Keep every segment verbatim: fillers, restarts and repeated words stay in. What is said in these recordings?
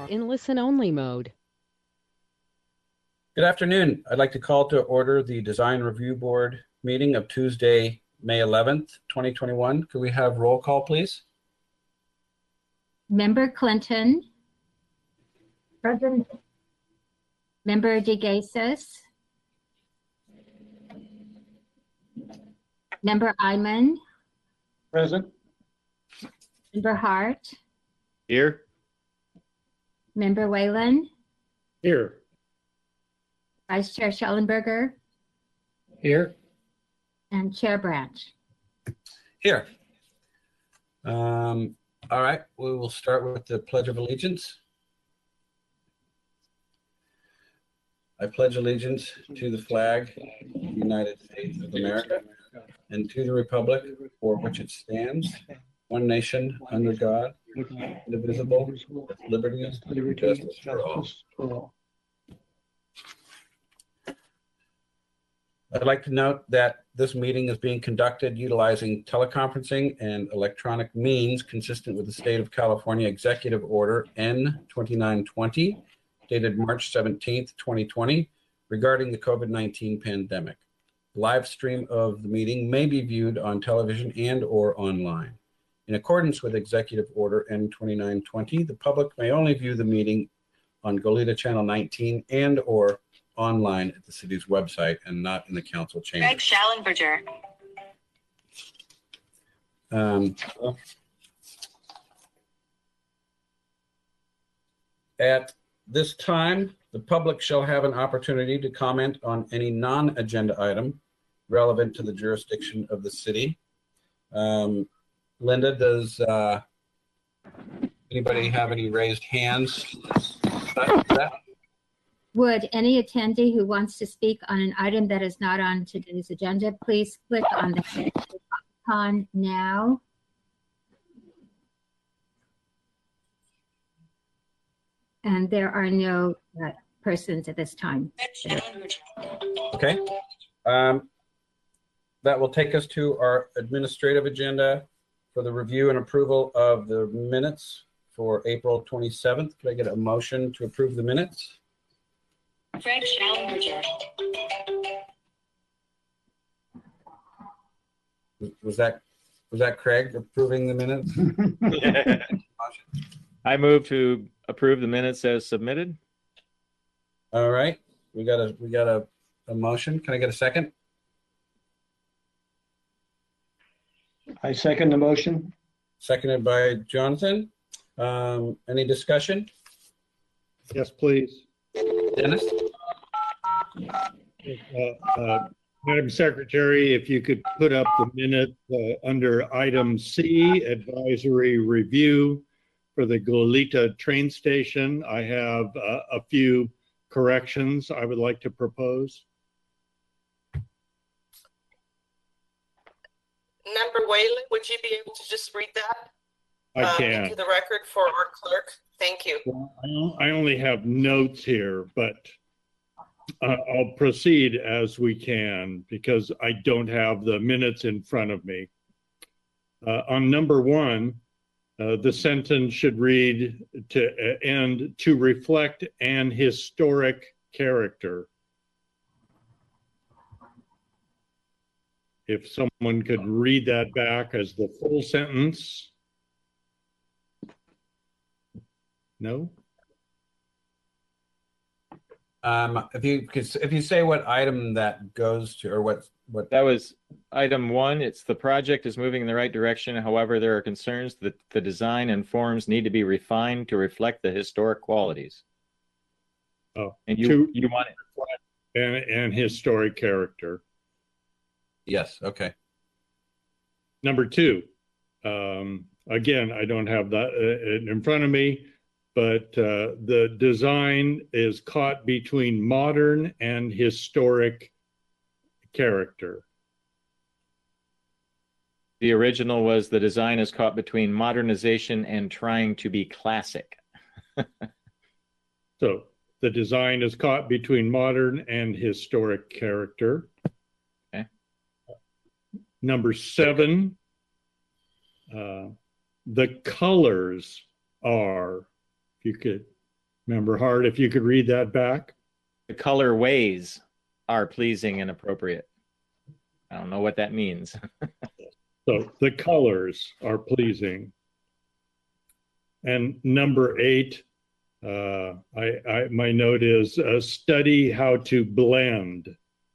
in listen-only mode. Good afternoon. I'd like to call to order the Design Review Board meeting of Tuesday, May eleventh, twenty twenty-one. Could we have roll call, please? Member Clinton. Present. Member DeGasis. Member Iman. Present. Member Hart. Here. Member Whalen. Here. Vice Chair Schellenberger. Here. And Chair Branch. Here. Um, all right, we will start with the Pledge of Allegiance. I pledge allegiance to the flag of the United States of America and to the republic for which it stands, one nation, under God, indivisible, with liberty and justice for all. I'd like to note that this meeting is being conducted utilizing teleconferencing and electronic means consistent with the State of California Executive Order N twenty-nine twenty, dated March seventeenth, twenty twenty, regarding the COVID nineteen pandemic. The live stream of the meeting may be viewed on television and or online. In accordance with Executive Order N twenty-nine twenty, the public may only view the meeting on Goleta Channel nineteen and or online at the city's website and not in the council chamber. Greg Schallenberger. Um, at this time, the public shall have an opportunity to comment on any non-agenda item relevant to the jurisdiction of the city. Um, Linda, does uh, anybody have any raised hands? Would any attendee who wants to speak on an item that is not on today's agenda, please click on the icon now. And there are no uh, persons at this time. Okay. Um, that will take us to our administrative agenda for the review and approval of the minutes for April twenty-seventh. Could I get a motion to approve the minutes? Greg Schallenberger. Was that was that Craig approving the minutes? Yeah. I move to approve the minutes as submitted. All right, we got a we got a, a motion. Can I get a second? I second the motion. Seconded by Jonathan. Um, any discussion? Yes, please. Dennis? Uh, uh, Madam Secretary, if you could put up the minute uh, under item C, advisory review for the Goleta train station. I have uh, a few corrections I would like to propose. Member Whalen, would you be able to just read that? I um, can. Into the record for our clerk. Thank you. Well, I only have notes here, but uh, I'll proceed as we can because I don't have the minutes in front of me. Uh, on number one, uh, the sentence should read to uh, end to reflect an historic character. If someone could read that back as the full sentence. No? Um, if you could, if you say what item that goes to, or what what That was item one. It's the project is moving in the right direction. However, there are concerns that the design and forms need to be refined to reflect the historic qualities. Oh, And you, to you want it. and, and historic character. yes, okay. Number two, um, again, I don't have that uh, in front of me, but uh, the design is caught between modern and historic character. The original was the design is caught between modernization and trying to be classic. So the design is caught between modern and historic character. Okay. Number seven, uh, the colors are, if you could Member Hart, if you could read that back. The colorways are pleasing and appropriate. I don't know what that means. So the colors are pleasing. And number eight, uh, I, I, my note is uh, study how to blend.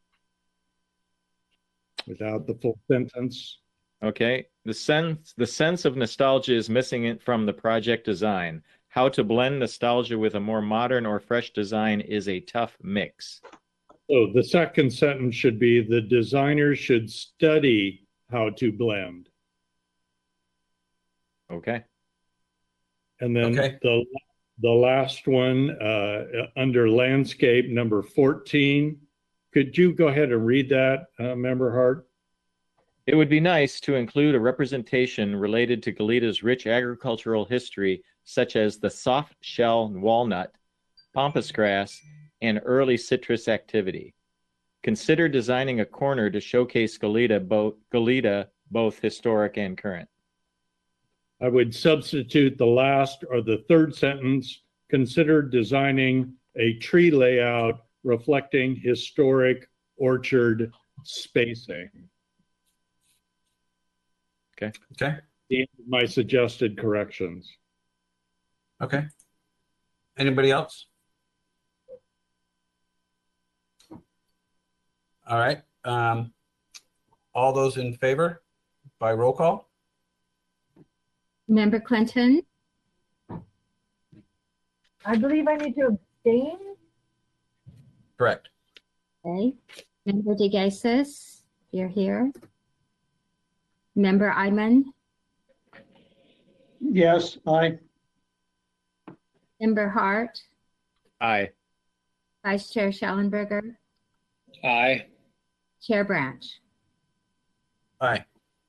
Without the full sentence. Okay. The sense, the sense of nostalgia is missing it from the project design. How to blend nostalgia with a more modern or fresh design is a tough mix. So the second sentence should be the designer should study how to blend. Okay. And then Okay. the the last one uh, under landscape, number fourteen. Could you go ahead and read that, uh, Member Hart? It would be nice to include a representation related to Goleta's rich agricultural history, such as the soft shell walnut, pampas grass, and early citrus activity. Consider designing a corner to showcase Goleta, bo- Goleta both historic and current. I would substitute the last or the third sentence. Consider designing a tree layout reflecting historic orchard spacing. Okay. Okay. And my suggested corrections. Okay. Anybody else? All right. Um, all those in favor by roll call? Member Clinton, I believe I need to abstain. Correct. okay. Member DeGasis, you're here. Member Iman, Yes, aye. Member Hart, Aye. Vice Chair Schellenberger, Aye. Chair Branch. Aye.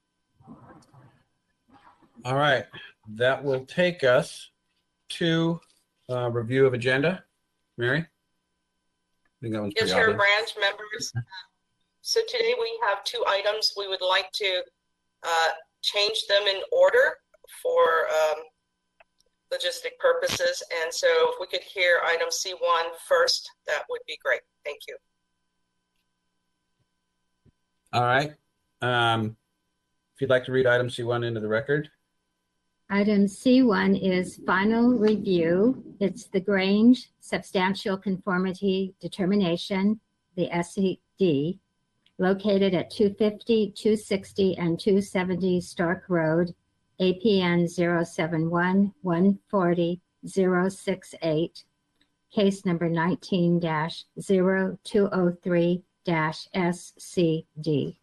All right. That will take us to uh, review of agenda. Mary? I think that one's Yes, pretty Chair obvious. Branch members. So today we have two items. We would like to uh, change them in order for um, logistic purposes. And so if we could hear item C one first, that would be great. Thank you. All right. Um, if you'd like to read item C one into the record. Item C one is final review. It's the Grange Substantial Conformity Determination, the S C D, located at two fifty, two sixty, and two seventy Stark Road, A P N zero seven one, one forty, zero six eight, case number nineteen dash zero two oh three dash S C D.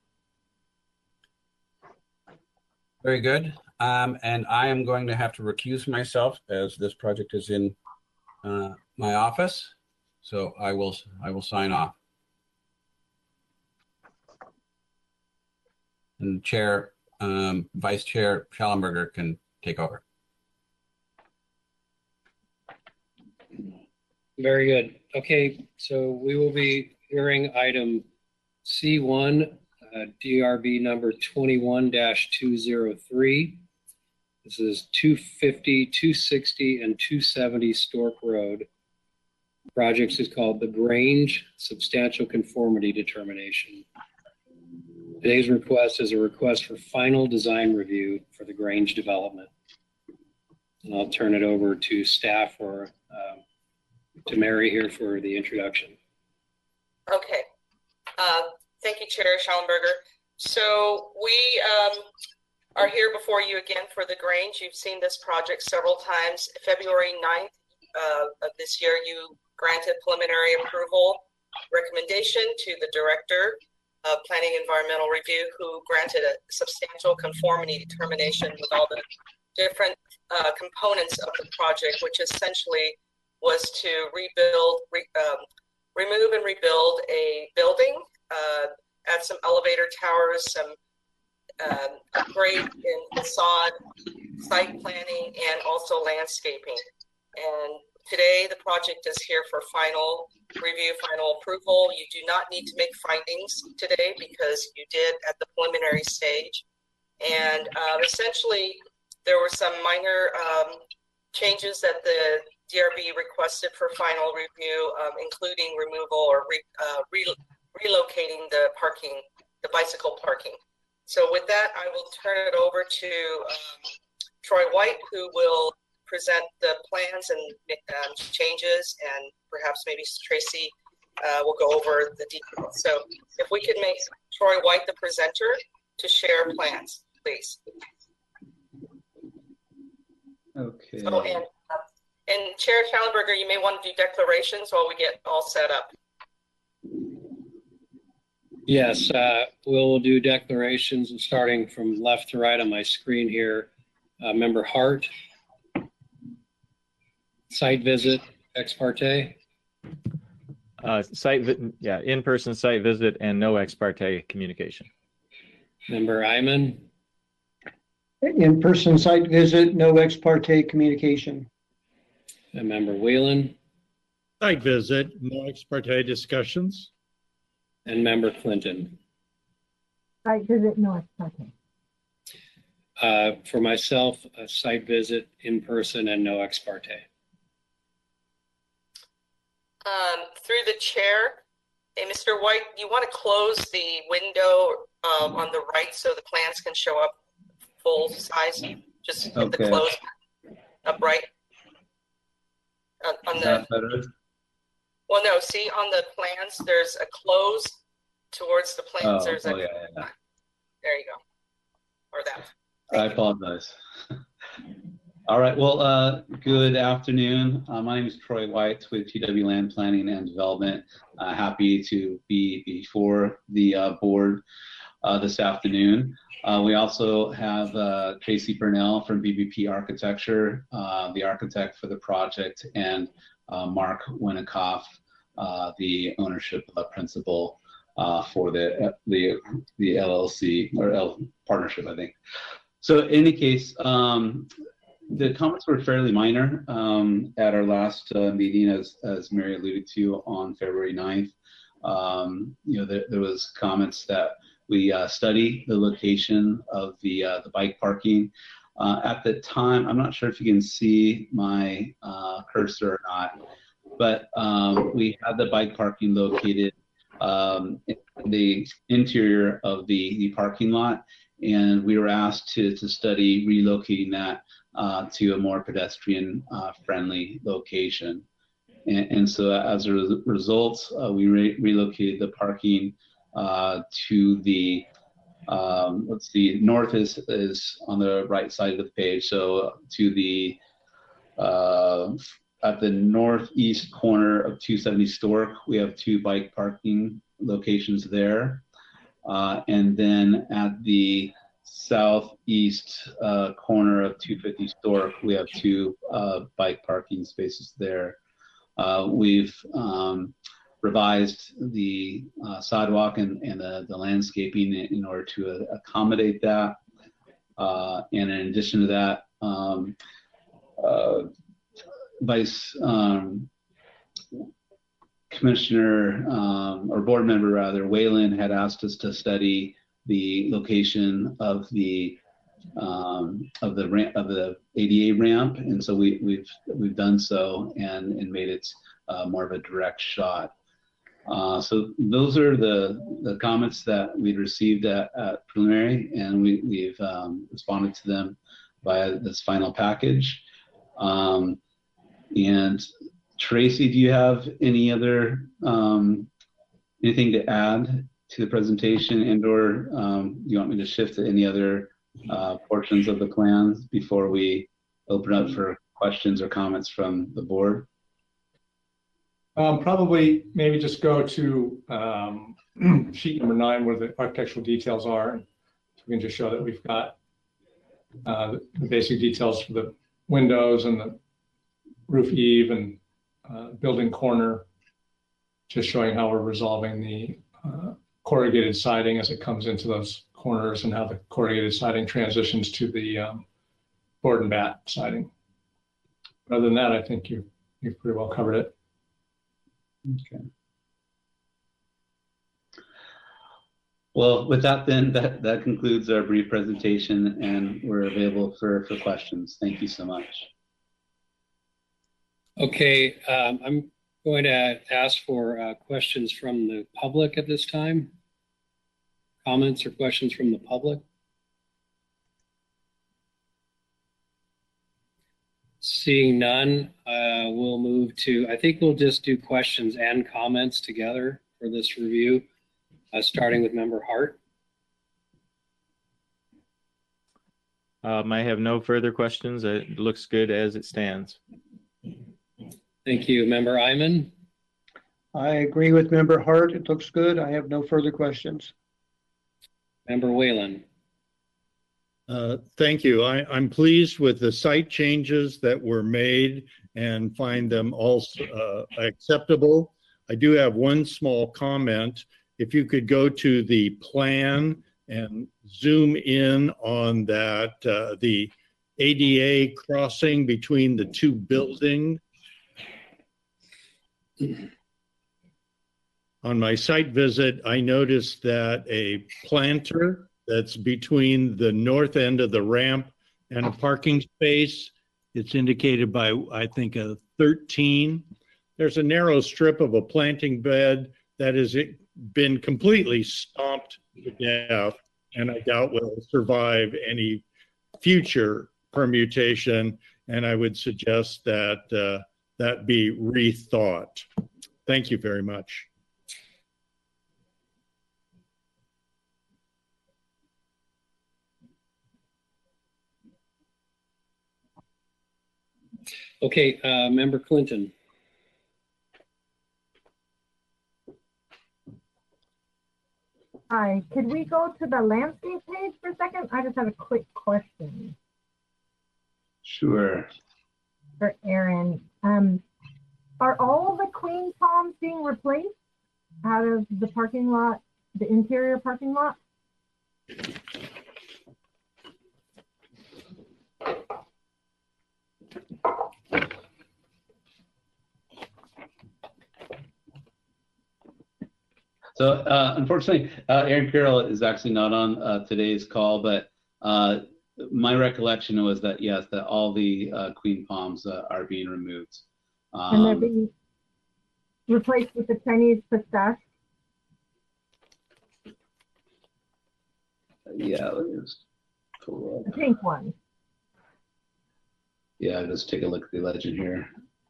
Very good. Um, and I am going to have to recuse myself as this project is in uh, my office. So I will I will sign off. And Chair, um, Vice Chair Schellenberger can take over. Very good. Okay, so we will be hearing item C one, uh, D R B number twenty-one dash two oh three. This is two fifty, two sixty, and two seventy Stork Road. Project is called the Grange Substantial Conformity Determination. Today's request is a request for final design review for the Grange development. And I'll turn it over to staff or uh, to Mary here for the introduction. Okay. Uh, thank you, Chair Schellenberger. So we um, are here before you again for the Grange. You've seen this project several times. February ninth uh, of this year, you granted preliminary approval recommendation to the Director of Planning Environmental Review, who granted a substantial conformity determination with all the different uh, components of the project, which essentially was to rebuild, re, um, remove and rebuild a building, uh, add some elevator towers, some um, upgrade in facade, site planning, and also landscaping. And today the project is here for final review, final approval. You do not need to make findings today because you did at the preliminary stage. And uh, essentially there were some minor um, changes that the D R B requested for final review, um, including removal or re, uh, re, relocating the parking, the bicycle parking. So with that, I will turn it over to um, Troy White, who will present the plans and um, changes, and perhaps maybe Tracy uh, will go over the details. So if we could make Troy White the presenter to share plans, please. Okay. Oh, and, uh, and Chair Schallenberger, you may want to do declarations while we get all set up. Yes, uh, we'll do declarations, and starting from left to right on my screen here. Uh, Member Hart, site visit, ex parte. Uh, site, vi- yeah, in-person site visit and no ex parte communication. Member Iman, In-person site visit, no ex parte communication. and Member Whelan, Site visit, no ex parte discussions. and Member Clinton. Site visit, no ex parte. Uh, for myself, a site visit, in person, and no ex parte. Um, through the chair, hey, Mister White, you want to close the window um, on the right so the plans can show up full size? Just hit the Okay. close up right. On, on Is the that better? well, no. See on the plans, there's a close towards the plans. Oh, there's oh a yeah, yeah, yeah. there you go, or that. I apologize. All right. Well, uh, good afternoon. Uh, my name is Troy White with T W Land Planning and Development. Uh, happy to be before the uh, board uh, this afternoon. Uh, we also have uh, Tracy Burnell from B B P Architecture, uh, the architect for the project, and uh, Mark Winikoff, uh, the ownership uh, principal uh, for the the the L L C or L partnership, I think. So in any case, um, the comments were fairly minor um, at our last uh, meeting, as as Mary alluded to on February ninth. Um, you know, there, there was comments that we uh, study the location of the uh, the bike parking. Uh, at the time, I'm not sure if you can see my uh, cursor or not, but um, we had the bike parking located um, in the interior of the, the parking lot, and we were asked to, to study relocating that uh, to a more pedestrian uh, friendly location. And, and so as a re result, uh, we re relocated the parking uh, to the, um, let's see, north is, is on the right side of the page. So to the, uh, at the northeast corner of two seventy Stork, we have two bike parking locations there. Uh, and then at the southeast uh, corner of two fifty Stork, we have two uh, bike parking spaces there. Uh, we've um, revised the uh, sidewalk and, and the, the landscaping in order to uh, accommodate that. Uh, and in addition to that, um, uh, Vice um, Commissioner um, or board member rather, Whalen had asked us to study the location of the um, of the ramp, of the A D A ramp, and so we, we've we've done so and and made it uh, more of a direct shot. Uh, so those are the the comments that we'd received at, at preliminary, and we we've um, responded to them via this final package. Um, and Tracy, do you have any other um, anything to add to the presentation, and/or um, you want me to shift to any other uh, portions of the plans before we open up for questions or comments from the board? Um, probably maybe just go to um, sheet number nine where the architectural details are. And so we can just show that we've got uh, the, the basic details for the windows and the roof eave and uh, building corner, just showing how we're resolving the uh, corrugated siding as it comes into those corners and how the corrugated siding transitions to the um, board and bat siding. Other than that, I think you, you've pretty well covered it. Okay. Well, with that then, that, that concludes our brief presentation, and we're available for, for questions. Thank you so much. Okay, um, I'm going to ask for uh, questions from the public at this time. Comments or questions from the public? Seeing none, uh, we'll move to, I think we'll just do questions and comments together for this review, uh, starting with Member Hart. Um, I have no further questions. It looks good as it stands. Thank you. Member Iman? I agree with Member Hart. It looks good. I have no further questions. Member Whalen? Uh, Thank you. I, I'm pleased with the site changes that were made and find them all uh, acceptable. I do have one small comment. If you could go to the plan and zoom in on that, uh, the A D A crossing between the two buildings. On my site visit, I noticed that a planter that's between the north end of the ramp and a parking space, it's indicated by, I think, a thirteen. There's a narrow strip of a planting bed that has been completely stomped to death, and I doubt will survive any future permutation. And I would suggest that uh, that be rethought. Thank you very much. Okay, uh, Member Clinton. Hi, could we go to the landscape page for a second? I just have a quick question Sure. for Aaron. Um, are all the queen palms being replaced out of the parking lot, the interior parking lot? So uh, unfortunately, uh, Aaron Carroll is actually not on uh, today's call, but uh, my recollection was that yes, that all the uh, queen palms uh, are being removed. Um, And they're being replaced with the Chinese pistache? Yeah, let me just pull The up. pink one. Yeah, let's take a look at the legend here.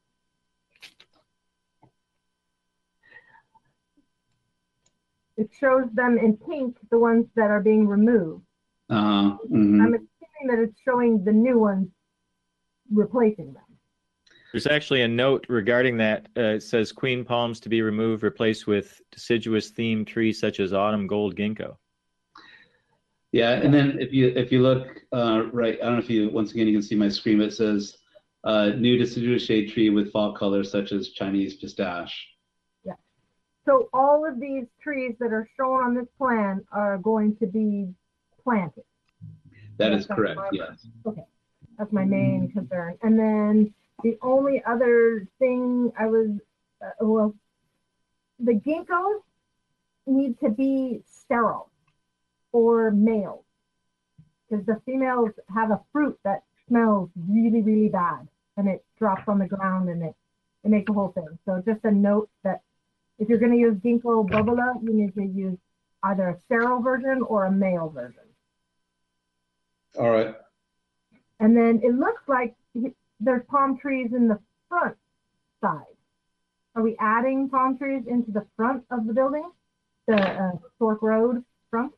It shows them in pink, the ones that are being removed. Uh, mhm. I'm assuming that it's showing the new ones replacing them. There's actually a note regarding that. Uh, it says queen palms to be removed, replaced with deciduous themed trees such as autumn gold ginkgo. Yeah, and then if you if you look uh, right, I don't know if you once again you can see my screen. But it says uh, new deciduous shade tree with fall colors such as Chinese pistache. Yeah. So all of these trees that are shown on this plan are going to be planted. That Yes, is that's correct. my- Yes. Okay, that's my main concern. And then the only other thing I was, uh, well, the ginkgos need to be sterile or male, because the females have a fruit that smells really, really bad, and it drops on the ground and it, it makes a whole thing. So just a note that if you're going to use ginkgo biloba, you need to use either a sterile version or a male version. All right. And then it looks like there's palm trees in the front side. Are we adding palm trees into the front of the building? The uh, Stork Road front?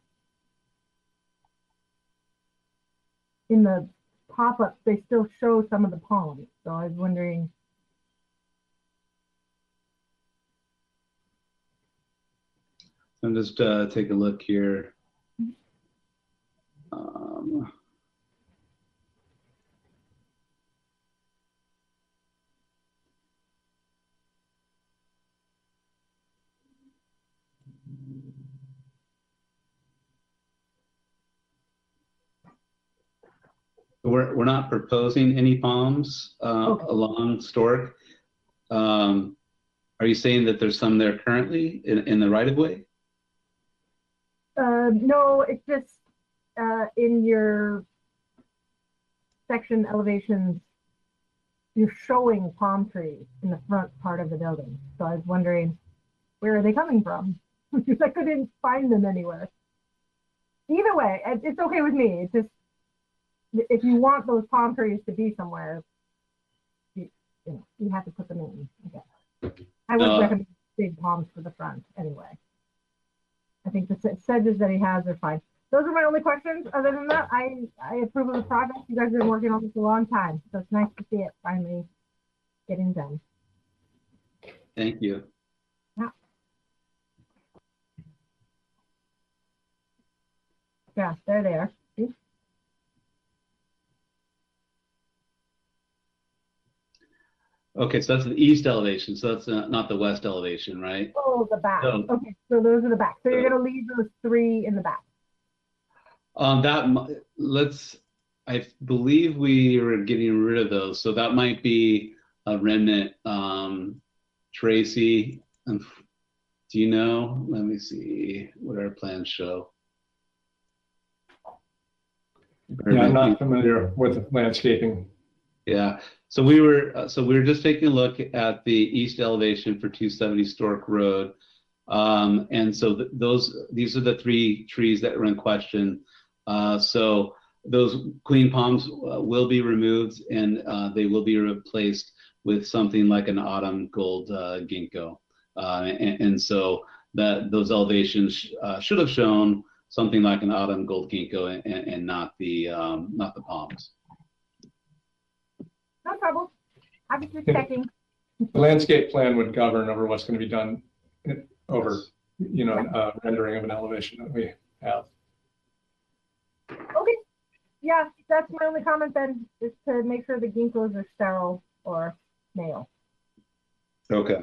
In the pop-ups, they still show some of the palms. So I was wondering. I'm just uh, take a look here. Um, We're, we're not proposing any palms uh, Okay. along Stork. Um, are you saying that there's some there currently in, in the right of way? Uh, no, it's just uh, in your section elevations you're showing palm trees in the front part of the building. So I was wondering, where are they coming from? Because I couldn't find them anywhere. Either way, it- it's okay with me. It's just, if you want those palm trees to be somewhere, you, you know, you have to put them in. I guess. I would Uh, recommend big palms for the front anyway. I think the se- sedges that he has are fine. Those are my only questions. Other than that, I, I approve of the project. You guys have been working on this a long time, so it's nice to see it finally getting done. Thank you. Yeah. Yeah, they're there. See? Okay, so that's the east elevation. So that's uh, not the west elevation, right? Oh, the back. So- Okay, so those are the back. So you're so- gonna leave those three in the back. Um, that mi- let's. I believe we are getting rid of those, so that might be a remnant. Um, Tracy, um, do you know? Let me see what our plans show. Yeah, I'm not familiar with landscaping. Yeah. So we were uh, so we were just taking a look at the east elevation for two seventy Stork Road, um, and so th- those these are the three trees that were in question. Uh, so those queen palms uh, will be removed, and uh, they will be replaced with something like an autumn gold uh, ginkgo, uh, and, and so that those elevations uh, should have shown something like an autumn gold ginkgo, and, and not the um, not the palms. No trouble. I was just Yeah. checking. The landscape plan would govern over what's going to be done over, you know, uh, rendering of an elevation that we have. Okay. Yeah, that's my only comment then, is to make sure the ginkgos are sterile or male. Okay.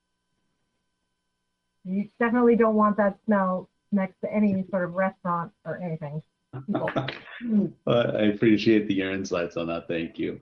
You definitely don't want that smell next to any sort of restaurant or anything. Uh, I appreciate the your insights on that. Thank you.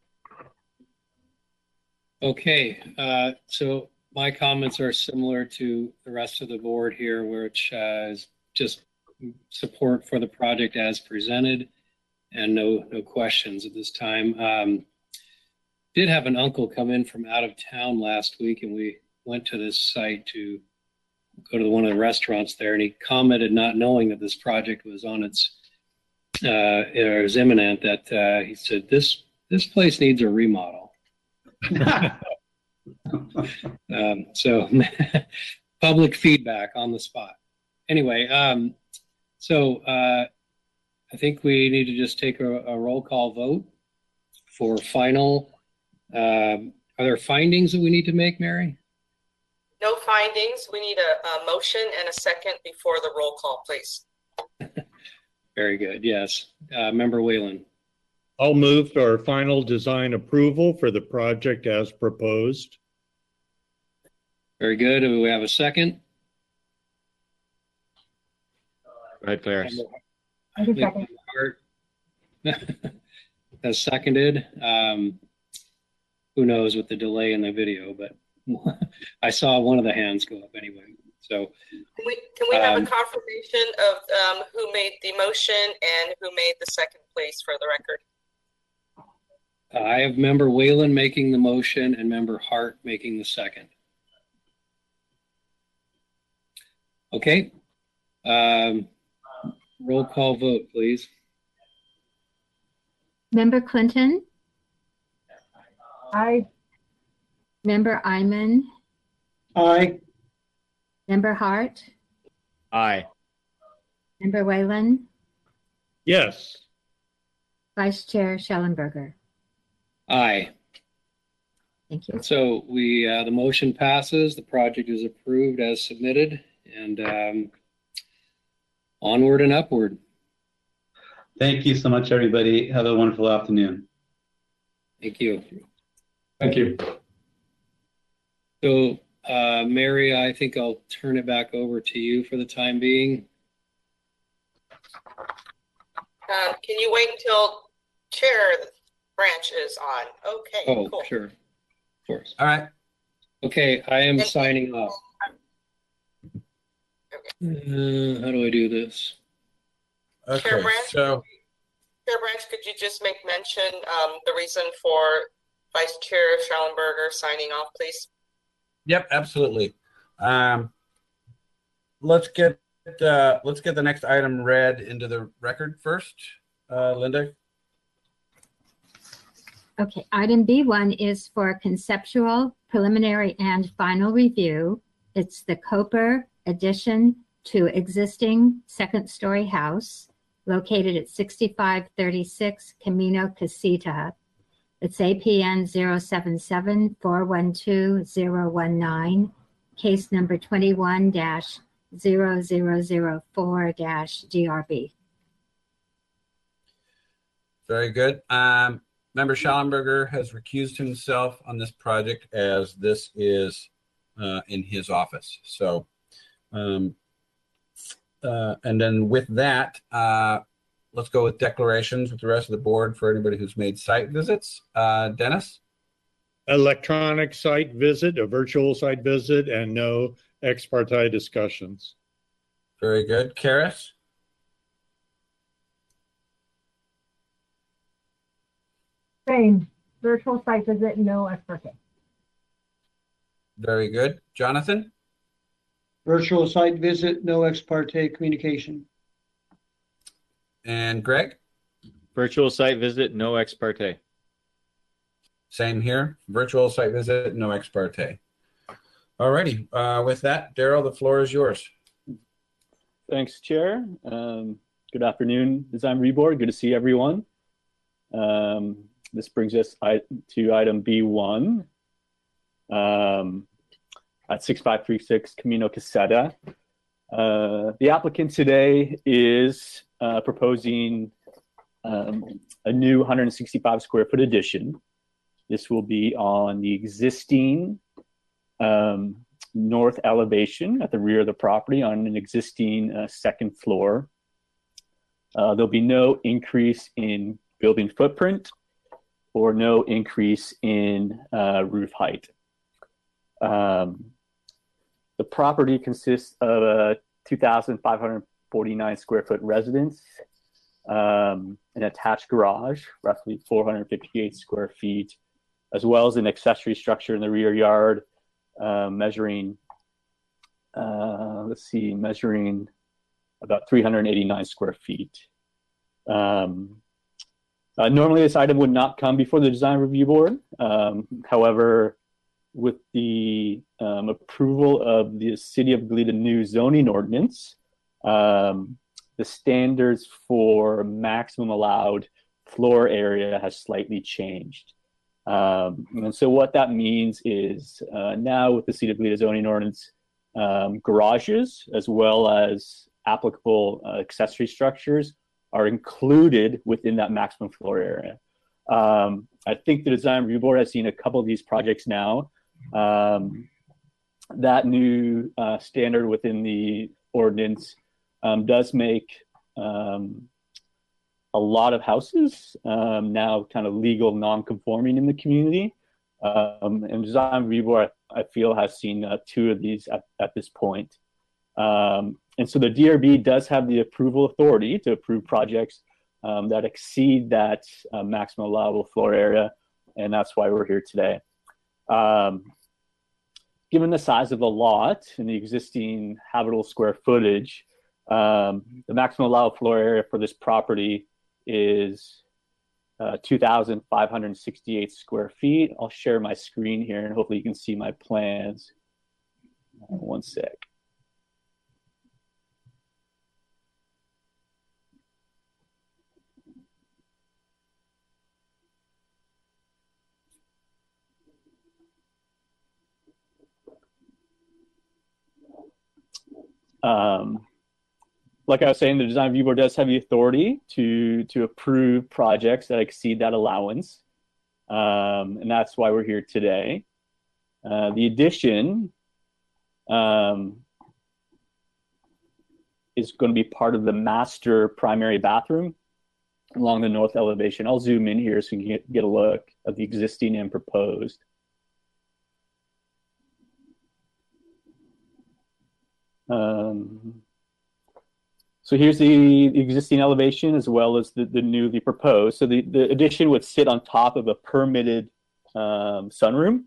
Okay, uh, so my comments are similar to the rest of the board here, which uh, is just support for the project as presented and no no questions at this time. Um, did have an uncle come in from out of town last week, and we went to this site to go to one of the restaurants there, and he commented, not knowing that this project was on its uh, it was imminent, that uh, he said this this place needs a remodel. um, so public feedback on the spot. Anyway, um, so uh, I think we need to just take a, a roll call vote for final. Um, are there findings that we need to make, Mary? No findings. We need a, a motion and a second before the roll call, please. Very good. Yes. Uh, Member Whalen. I'll move for our final design approval for the project as proposed. Very good. Do we have a second? Go ahead, Claris. I can second. Has seconded. Um, who knows with the delay in the video, but I saw one of the hands go up anyway. So Can we, can we have Um, a confirmation of um, who made the motion and who made the second, please, for the record? I have member Whalen making the motion and member Hart making the second. Okay. Um, roll call vote, please. Member Clinton, I, Member Iman, Aye. Member Hart, Aye. Member Whalen, Yes. Vice Chair Schellenberger. Aye. Thank you. So we, uh, the motion passes, the project is approved as submitted, and um, onward and upward. Thank you so much, everybody. Have a wonderful afternoon. Thank you. Thank you. So, uh, Mary, I think I'll turn it back over to you for the time being. Um, can you wait until Chair Branch is on? Okay, Oh, cool. sure. Of course. All right. Okay, I am And- signing off. Uh, how do I do this? Okay. Chair Branch? So Chair Branch, could you just make mention um, the reason for Vice Chair Schallenberger signing off, please. Yep, absolutely. Um, let's get uh, let's get the next item read into the record first. Uh, Linda. Okay, item B one is for conceptual, preliminary, and final review. It's the Coper addition to existing second-story house located at sixty-five thirty-six Camino Casita. It's A P N zero seven seven, four one two, zero one nine, case number twenty-one dash zero zero zero four dash D R B. Very good. Um, Member Schallenberger has recused himself on this project as this is uh, in his office. So, um, uh, and then with that, uh, let's go with declarations with the rest of the board for anybody who's made site visits. Uh, Dennis? Electronic site visit, a virtual site visit, and no ex parte discussions. Very good. Karis? Same. Virtual site visit, no ex parte. Very good. Jonathan? Virtual site visit, no ex parte communication. And Greg? Virtual site visit, no ex parte. Same here. Virtual site visit, no ex parte. All righty. Uh, with that, Daryl, the floor is yours. Thanks, Chair. Um, good afternoon, Design Review Board. Good to see everyone. Um, this brings us to item B one um, at sixty-five thirty-six Camino Caseta. Uh, the applicant today is uh, proposing um, a new one hundred sixty-five square foot addition. This will be on the existing um, north elevation at the rear of the property on an existing uh, second floor. Uh, there'll be no increase in building footprint or no increase in uh, roof height. Um, the property consists of a two thousand five hundred forty-nine square foot residence, um, an attached garage, roughly four hundred fifty-eight square feet, as well as an accessory structure in the rear yard, uh, measuring, uh, let's see, measuring about three hundred eighty-nine square feet. Um, uh, normally, this item would not come before the Design Review Board. Um, however, with the um, approval of the City of Goleta new zoning ordinance, um, the standards for maximum allowed floor area has slightly changed. Um, and so what that means is uh, now with the City of Goleta zoning ordinance, um, garages as well as applicable uh, accessory structures are included within that maximum floor area. Um, I think the Design Review Board has seen a couple of these projects now. Um, that new uh, standard within the ordinance um, does make um, a lot of houses um, now kind of legal non-conforming in the community. Um, and Design Review Board, I, I feel, has seen uh, two of these at, at this point. Um, and so the D R B does have the approval authority to approve projects um, that exceed that uh, maximum allowable floor area, and that's why we're here today. Um, given the size of the lot and the existing habitable square footage, um, the maximum allowable floor area for this property is uh, two thousand five hundred sixty-eight square feet. I'll share my screen here and hopefully you can see my plans. Uh, one sec. Um, like I was saying, the Design Review Board does have the authority to, to approve projects that exceed that allowance. Um, and that's why we're here today. Uh, the addition um, is going to be part of the master primary bathroom along the north elevation. I'll zoom in here so you can get, get a look at the existing and proposed. Um, so here's the existing elevation as well as the, the newly proposed. So the, the addition would sit on top of a permitted um, sunroom.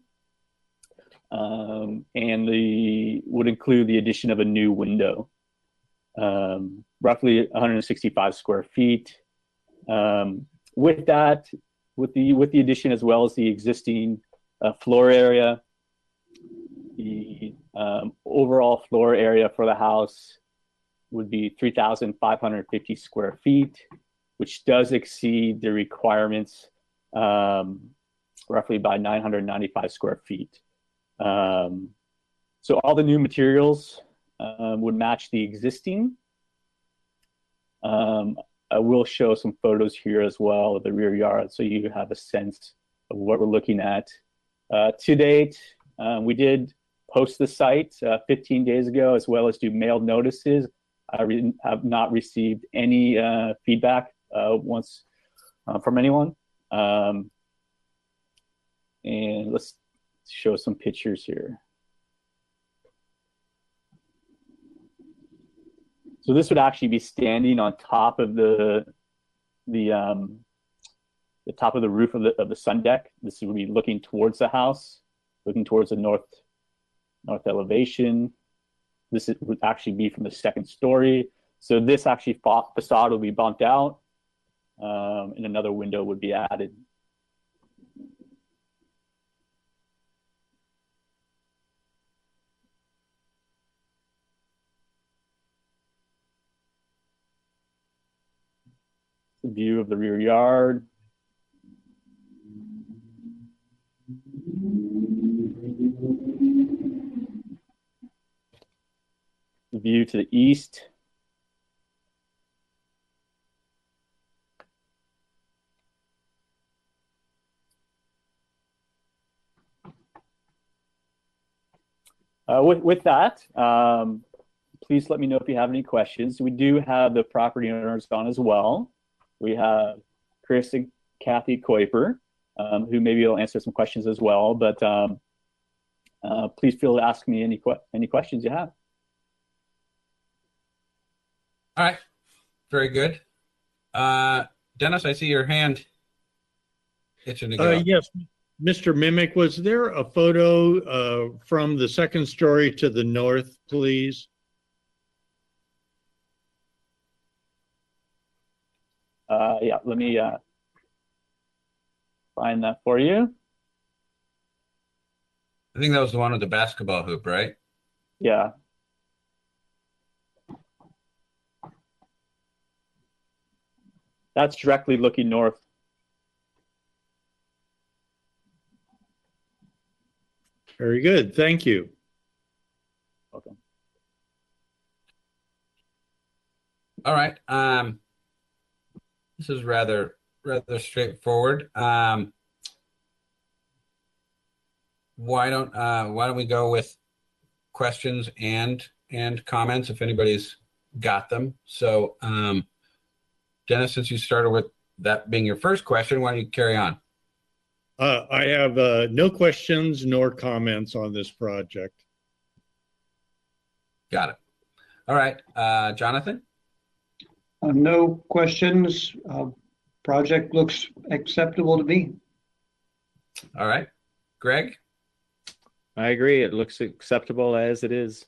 Um, and the would include the addition of a new window, um, roughly one hundred sixty-five square feet. Um, with that, with the with the addition as well as the existing uh, floor area, the um, overall floor area for the house would be three thousand five hundred fifty square feet, which does exceed the requirements um, roughly by nine hundred ninety-five square feet. Um, so all the new materials um, would match the existing. Um, I will show some photos here as well of the rear yard so you have a sense of what we're looking at. Uh, to date, um, we did post the site uh, fifteen days ago, as well as do mailed notices. I re- have not received any uh, feedback uh, once uh, from anyone. Um, and let's show some pictures here. So this would actually be standing on top of the the um, the top of the roof of the of the sun deck. This would be looking towards the house, looking towards the north north elevation. This would actually be from the second story. So this actually facade will be bumped out, um, and another window would be added. The view of the rear yard. The view to the east. Uh, with, with that, um, please let me know if you have any questions. We do have the property owners on as well. We have Chris and Kathy Kuiper, um, who maybe will answer some questions as well. But um, uh, please feel to ask me any que- any questions you have. All right, very good. Uh, Dennis, I see your hand itching to go. Uh, yes, Mister Mimic, was there a photo uh, from the second story to the north, please? Uh, yeah, let me uh, find that for you. I think that was the one with the basketball hoop, right? Yeah. That's directly looking north. Very good. Thank you. Welcome. All right. Um, this is rather rather straightforward. Um, why don't uh, why don't we go with questions and and comments if anybody's got them? So, um, Dennis, since you started with that being your first question, why don't you carry on? Uh, I have uh, no questions nor comments on this project. Got it. All right, uh, Jonathan? Uh, no questions. Uh, project looks acceptable to me. All right. Greg? I agree. It looks acceptable as it is.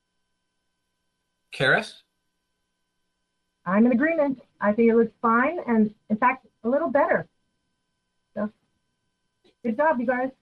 Karis? I'm in agreement. I think it looks fine, and in fact, a little better. So, good job, you guys.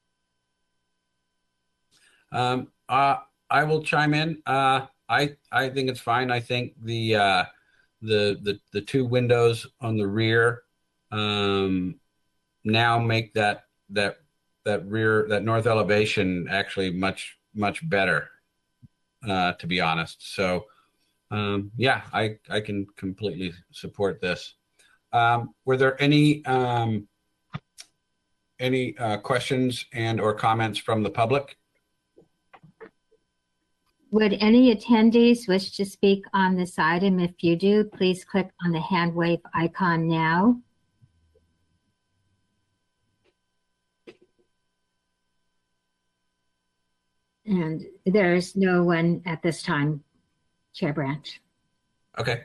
Um, uh, I will chime in. Uh, I I think it's fine. I think the uh, the the the two windows on the rear um, now make that that that rear that north elevation actually much much better. Uh, to be honest, so um, yeah, I I can completely support this. Um, were there any um, any uh, questions and or comments from the public? Would any attendees wish to speak on this item? If you do, please click on the hand wave icon now. And there's no one at this time, Chair Branch. Okay.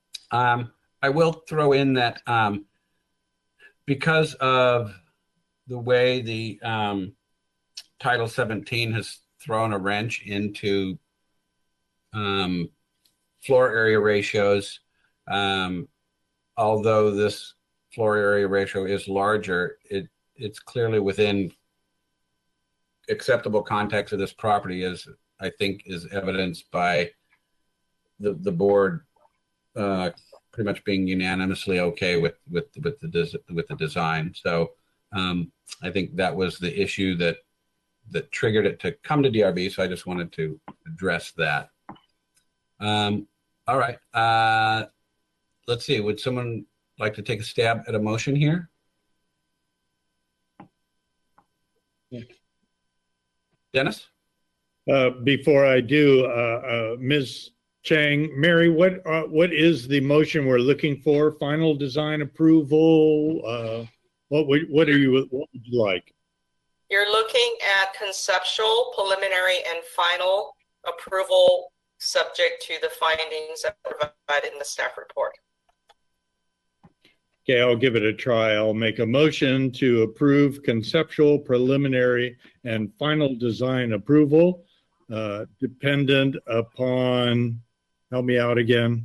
Um, I will throw in that um, because of the way the um, Title seventeen has thrown a wrench into um, floor area ratios. Um, although this floor area ratio is larger, it it's clearly within acceptable context of this property, as I think is evidenced by the the board uh, pretty much being unanimously okay with with with the des- with the design. So um, I think that was the issue that that triggered it to come to D R B. So I just wanted to address that. Um, all right. Uh, let's see. Would someone like to take a stab at a motion here? Dennis? Uh, before I do, uh, uh, Miz Chang, Mary, what uh, what is the motion we're looking for? Final design approval? Uh, what would what are you what would you like? You're looking at conceptual, preliminary, and final approval subject to the findings that are provided in the staff report. Okay, I'll give it a try. I'll make a motion to approve conceptual, preliminary, and final design approval, uh, dependent upon, help me out again.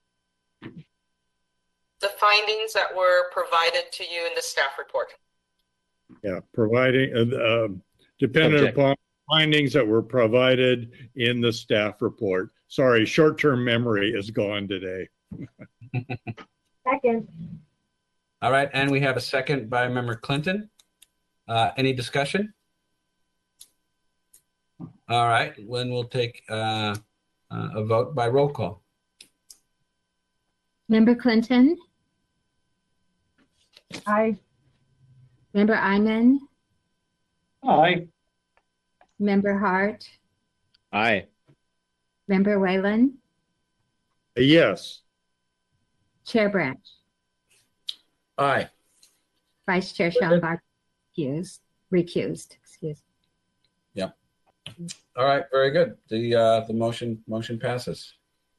The findings that were provided to you in the staff report. Yeah, providing, uh, uh, dependent Subject. upon findings that were provided in the staff report. Sorry, short-term memory is gone today. Second. All right, and we have a second by Member Clinton. Uh, any discussion? All right, then we'll take uh, uh, a vote by roll call. Member Clinton, Aye. Member Iman, Aye. Member Hart, Aye. Member Whalen, Yes. Chair Branch, Aye. Vice Chair Schellenbach recused. Recused. Excuse. Yep. All right, very good. The uh, the motion motion passes.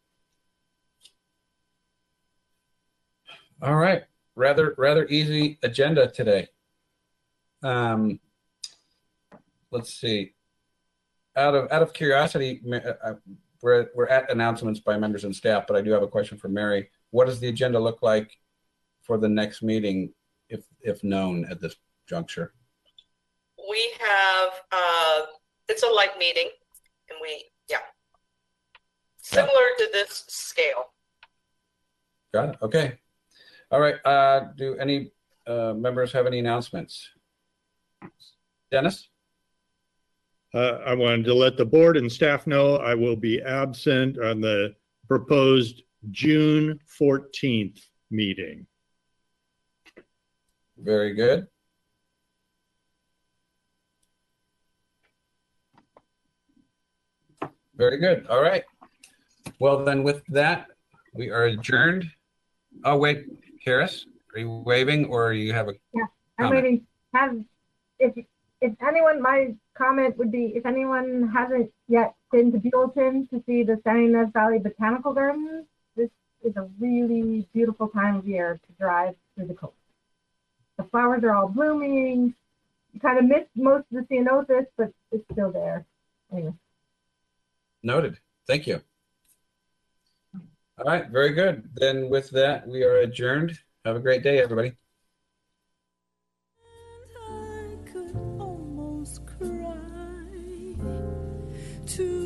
All right, rather rather easy agenda today. Um, let's see. Out of out of curiosity, uh, we're we're at announcements by members and staff, but I do have a question for Mary. What does the agenda look like for the next meeting, if if known at this juncture? We have, uh, it's a light meeting, and we, yeah, similar to this scale. Got it. Okay. All right. Uh, do any uh, members have any announcements? Dennis? Uh, I wanted to let the board and staff know I will be absent on the proposed June fourteenth meeting. Very good. Very good. All right. Well, then with that, we are adjourned. Oh, wait, Karis, are you waving or you have a Yeah, I'm comment? waiting. Have if if anyone, my comment would be if anyone hasn't yet been to Buellton to see the San Ynez Valley Botanical Gardens, this is a really beautiful time of year to drive through the coast. The flowers are all blooming. You kind of miss most of the ceanothus, but it's still there. Anyway. Noted. Thank you. All right, very good. Then with that, we are adjourned. Have a great day, everybody. I could almost cry to